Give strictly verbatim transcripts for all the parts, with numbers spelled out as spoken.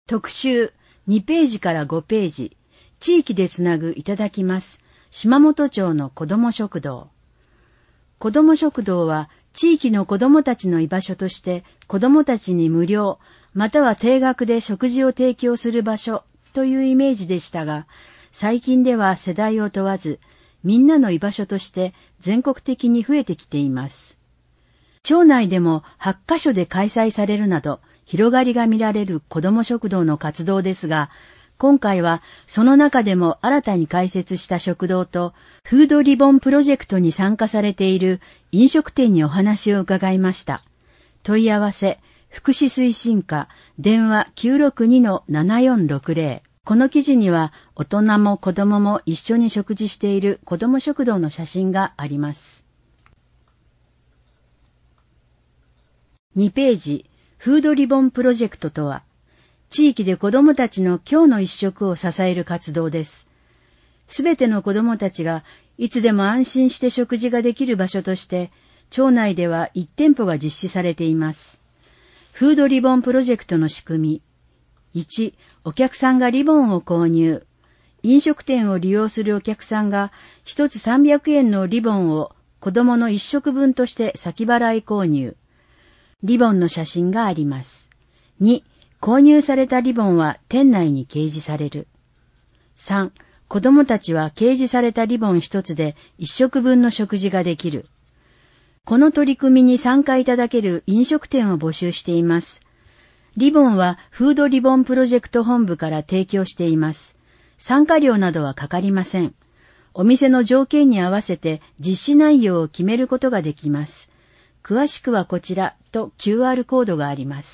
特集にページからごページ、地域でつなぐいただきます。島本町の子ども食堂。子ども食堂は地域の子どもたちの居場所として子どもたちに無料または定額で食事を提供する場所というイメージでしたが、最近では世代を問わずみんなの居場所として全国的に増えてきています。町内でもはちカ所で開催されるなど広がりが見られる子ども食堂の活動ですが、今回はその中でも新たに開設した食堂とフードリボンプロジェクトに参加されている飲食店にお話を伺いました。問い合わせ、福祉推進課、電話 きゅうろくにのななよんろくぜろ。この記事には大人も子供も一緒に食事している子ども食堂の写真があります。にページ、フードリボンプロジェクトとは、地域で子どもたちの今日の一食を支える活動です。すべての子どもたちがいつでも安心して食事ができる場所として、町内ではいち店舗が実施されています。フードリボンプロジェクトの仕組み。いち、お客さんがリボンを購入。飲食店を利用するお客さんがひとつさんびゃくえんのリボンを子どものいっ食分として先払い購入。リボンの写真があります。に、購入されたリボンは店内に掲示される。さん、子どもたちは掲示されたリボン一つでいっ食分の食事ができる。この取り組みに参加いただける飲食店を募集しています。リボンはフードリボンプロジェクト本部から提供しています。参加料などはかかりません。お店の条件に合わせて実施内容を決めることができます。詳しくはこちらと キューアール コードがあります。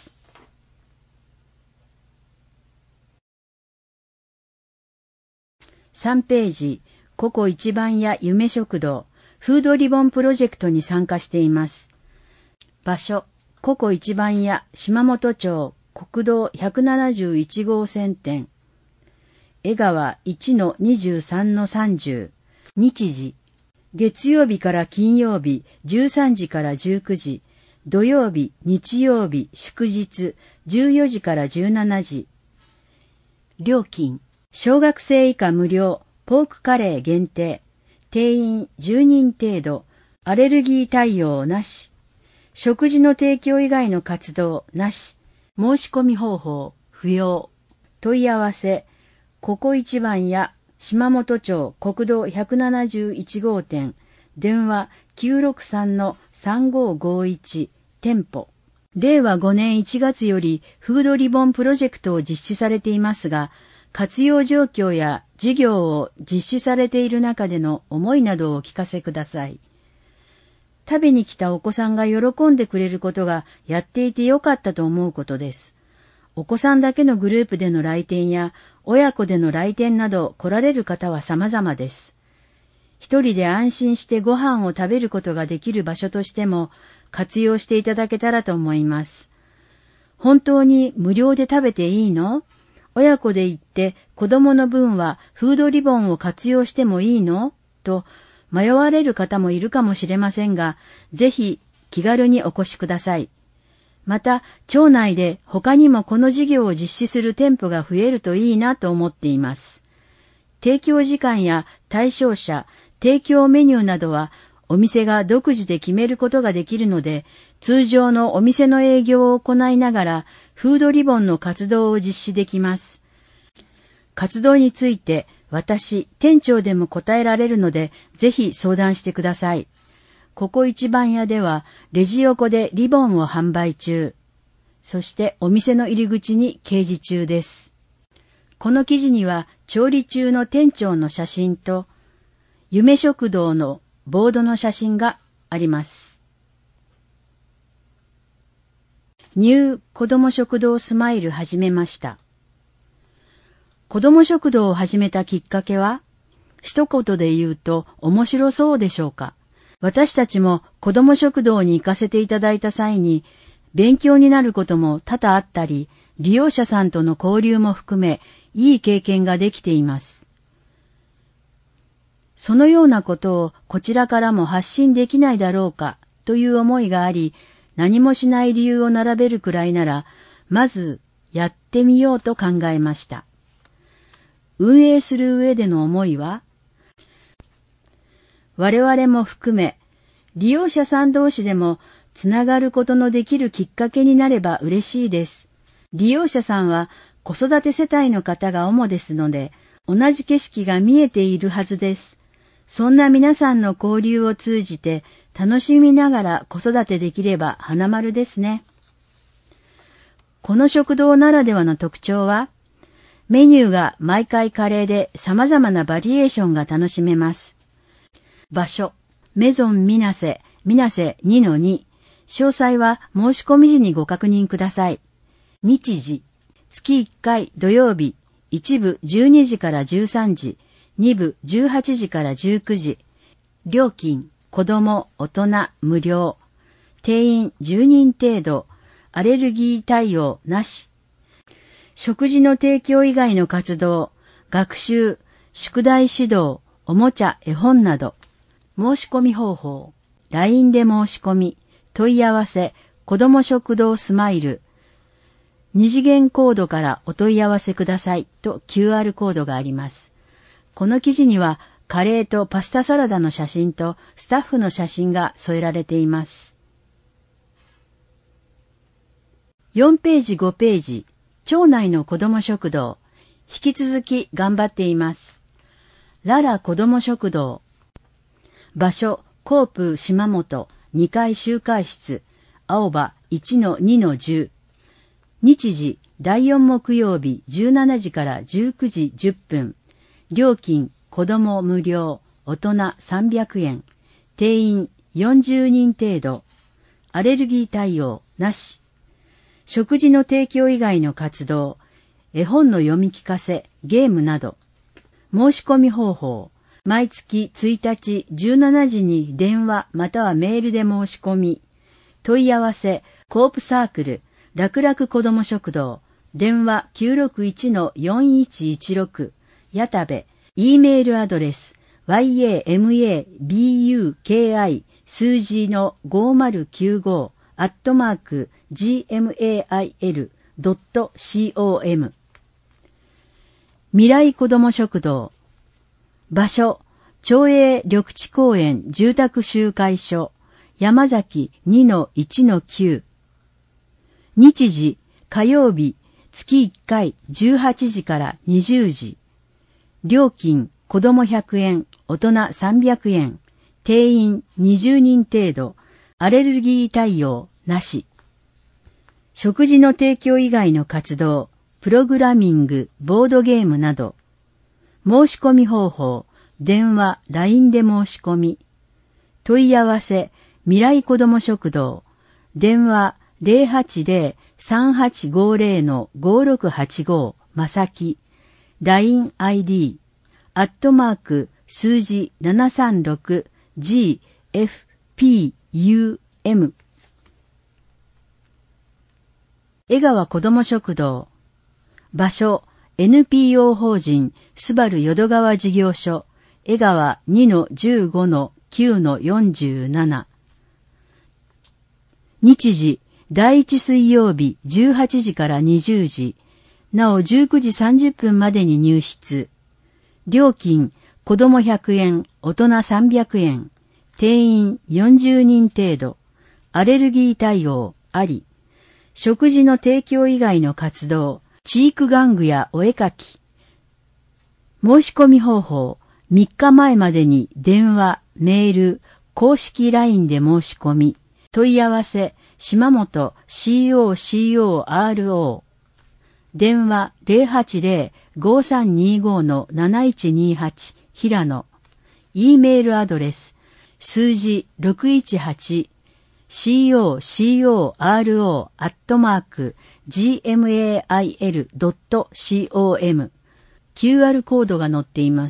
さんページ、ココ一番屋夢食堂、フードリボンプロジェクトに参加しています。場所、ココ一番屋島本町国道ひゃくななじゅういち号線店。江川 いちのにじゅうさんのさんじゅう。日時、月曜日から金曜日じゅうさんじからじゅうくじ、土曜日、日曜日、祝日じゅうよじからじゅうしちじ。料金、小学生以下無料、ポークカレー限定、定員じゅうにん程度、アレルギー対応なし、食事の提供以外の活動なし、申し込み方法不要、問い合わせ、ココ一番屋島本町国道ひゃくななじゅういち号店、電話 きゅうろくさんのさんごごいち、店舗。れいわごねんいちがつよりフードリボンプロジェクトを実施されていますが、活用状況や事業を実施されている中での思いなどをお聞かせください。食べに来たお子さんが喜んでくれることがやっていてよかったと思うことです。お子さんだけのグループでの来店や親子での来店など来られる方は様々です。一人で安心してご飯を食べることができる場所としても活用していただけたらと思います。本当に無料で食べていいの？親子で行って子供の分はフードリボンを活用してもいいの？と迷われる方もいるかもしれませんが、ぜひ気軽にお越しください。また、町内で他にもこの事業を実施する店舗が増えるといいなと思っています。提供時間や対象者、提供メニューなどはお店が独自で決めることができるので、通常のお店の営業を行いながらフードリボンの活動を実施できます。活動について私、店長でも答えられるので、ぜひ相談してください。ここ一番屋ではレジ横でリボンを販売中。そしてお店の入り口に掲示中です。この記事には調理中の店長の写真と夢食堂のボードの写真があります。ニュー子ども食堂スマイル始めました。子ども食堂を始めたきっかけは、一言で言うと面白そうでしょうか。私たちも子ども食堂に行かせていただいた際に、勉強になることも多々あったり、利用者さんとの交流も含め、いい経験ができています。そのようなことをこちらからも発信できないだろうかという思いがあり、何もしない理由を並べるくらいなら、まずやってみようと考えました。運営する上での思いは、我々も含め、利用者さん同士でもつながることのできるきっかけになれば嬉しいです。利用者さんは子育て世帯の方が主ですので、同じ景色が見えているはずです。そんな皆さんの交流を通じて楽しみながら子育てできれば花丸ですね。この食堂ならではの特徴は、メニューが毎回カレーで様々なバリエーションが楽しめます。場所、メゾンみなせ、みなせ にのに。詳細は申し込み時にご確認ください。日時、月いっかい土曜日、一部じゅうにじからじゅうさんじ、二部じゅうはちじからじゅうくじ。料金、子供、大人、無料。定員じゅうにん程度。アレルギー対応なし。食事の提供以外の活動、学習、宿題指導、おもちゃ、絵本など。申し込み方法。ライン で申し込み、問い合わせ、子ども食堂スマイル。二次元コードからお問い合わせくださいと キューアール コードがあります。この記事にはカレーとパスタサラダの写真とスタッフの写真が添えられています。よんページごページ、町内の子ども食堂。引き続き頑張っています。ララ子ども食堂。場所、コープ島本にかい集会室、青葉 いちのにのじゅう。日時、だいよん木曜日じゅうしちじからじゅうくじじゅっぷん。料金、子供無料、大人さんびゃくえん。定員よんじゅうにん程度。アレルギー対応なし。食事の提供以外の活動、絵本の読み聞かせ、ゲームなど。申し込み方法。毎月ついたちじゅうしちじに電話またはメールで申し込み。問い合わせ、コープサークル、楽々子ども食堂、電話 きゅうろくいちのよんいちいちろく、矢田部、E メールアドレス、yamabuki 数字のごーまるきゅうご、アットマーク、gmail ドット com。未来子ども食堂。場所、町営緑地公園住宅集会所、山崎 にのいちのきゅう。日時、火曜日、月いっかいじゅうはちじからにじゅうじ。料金、子供ひゃくえん、大人さんびゃくえん。定員にじゅうにん程度。アレルギー対応なし。食事の提供以外の活動、プログラミング、ボードゲームなど。申し込み方法、電話、ライン で申し込み。問い合わせ、未来子ども食堂。電話、ゼロはちゼロ さんはちごゼロのごろくはちご、まさき。ライン アイディー、アットマーク、数字ななさんろく、ジー エフ ピー ユー エム。江川子ども食堂。場所、エヌピーオー 法人、すばる淀川事業所、江川 にのじゅうごのきゅうのよんじゅうなな。日時、だいいち水曜日じゅうはちじからにじゅうじ、なおじゅうくじさんじゅっぷんまでに入室。料金、子供ひゃくえん、大人さんびゃくえん。定員よんじゅうにん程度。アレルギー対応あり。食事の提供以外の活動、知育玩具やお絵かき。申し込み方法、みっかまえまでに電話、メール、公式 ライン で申し込み。問い合わせ、島本 シーオーシーオーアールオー。電話 ゼロはちゼロ ごさんにごのなないちにはち、平野。E メールアドレス、数字ろくいちはち、シーオーシーオーアールオー アットマーク ジーエムエーアイエル ドット コム。キューアール コードが載っています。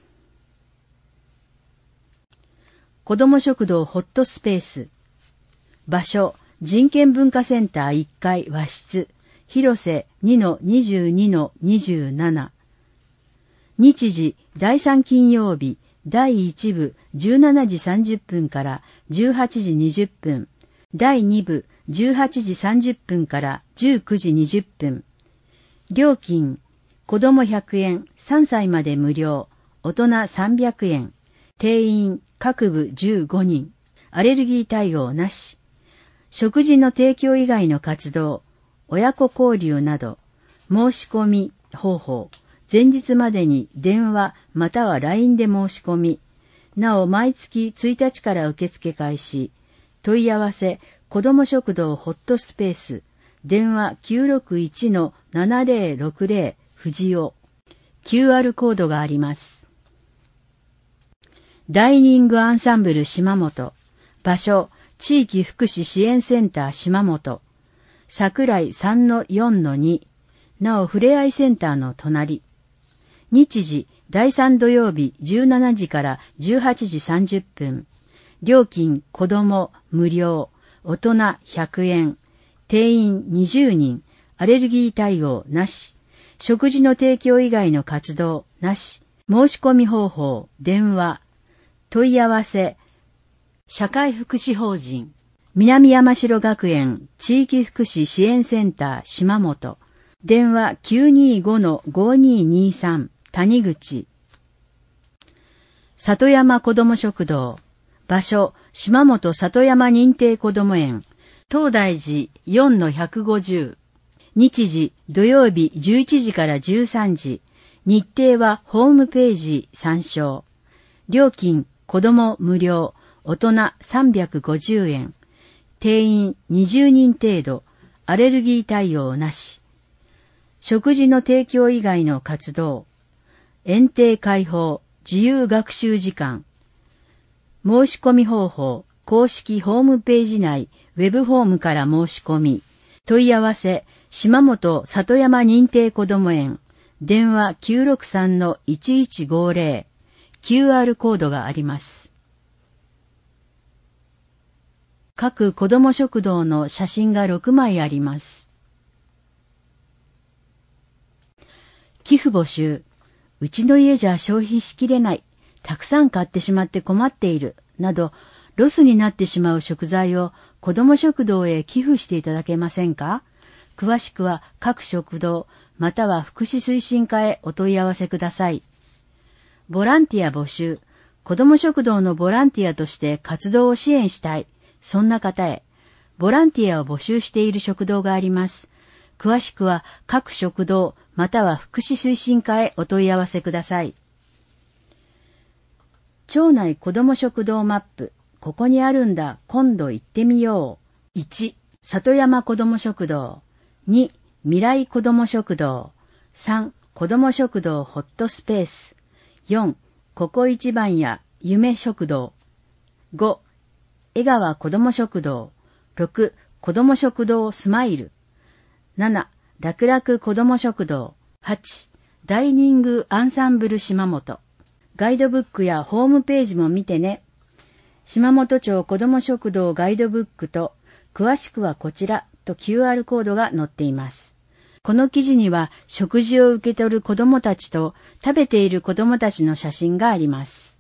子ども食堂ホットスペース。場所、人権文化センターいっかい和室、広瀬 にのにじゅうにのにじゅうなな。日時、だいさん金曜日、だいいち部じゅうしちじさんじゅっぷんからじゅうはちじにじゅっぷん、だいに部じゅうはちじさんじゅっぷんからじゅうくじにじゅっぷん。 料金、子供ひゃくえん、さんさいまで無料、大人さんびゃくえん、定員各部じゅうごにん、アレルギー対応なし、食事の提供以外の活動、親子交流など、申し込み方法、前日までに電話または ライン で申し込み、なお毎月ついたちから受付開始、問い合わせ、子ども食堂ホットスペース、電話 きゅうろくいちのななぜろろくぜろ 藤尾、キューアール コードがあります。ダイニングアンサンブル島本、場所、地域福祉支援センター島本、桜井 さんのよんのに、なおふれあいセンターの隣。日時、だいさん土曜日じゅうしちじからじゅうはちじさんじゅっぷん。料金、子供無料、大人ひゃくえん。定員にじゅうにん、アレルギー対応なし。食事の提供以外の活動なし。申し込み方法、電話。問い合わせ、社会福祉法人、南山城学園地域福祉支援センター島本。電話 きゅうにごのごににさん 谷口。里山子ども食堂。場所、島本里山認定こども園。東大寺 よんのひゃくごじゅう。日時、土曜日じゅういちじからじゅうさんじ。日程はホームページ参照。料金、子ども無料、大人さんびゃくごじゅうえん。定員にじゅうにん程度、アレルギー対応なし。食事の提供以外の活動、園庭開放、自由学習時間。申し込み方法、公式ホームページ内、ウェブフォームから申し込み。問い合わせ、島本里山認定こども園。電話 きゅうろくさんのいちいちごぜろ。キューアール コードがあります。各子ども食堂の写真がろくまいあります。寄付募集。うちの家じゃ消費しきれない。たくさん買ってしまって困っている。など、ロスになってしまう食材を子ども食堂へ寄付していただけませんか？詳しくは各食堂または福祉推進課へお問い合わせください。ボランティア募集。子ども食堂のボランティアとして活動を支援したい。そんな方へ、ボランティアを募集している食堂があります。詳しくは各食堂または福祉推進課へお問い合わせください。町内子ども食堂マップ。ここにあるんだ。今度行ってみよう。いち、里山子ども食堂。に、未来子ども食堂。さん、子ども食堂ホットスペース。よん、ここ一番屋夢食堂。ご、江川子ども食堂。ろく、子ども食堂スマイル。なな、楽々子ども食堂。はち、ダイニングアンサンブル島本。ガイドブックやホームページも見てね。島本町子ども食堂ガイドブックと、詳しくはこちらと キューアール コードが載っています。この記事には食事を受け取る子どもたちと食べている子どもたちの写真があります。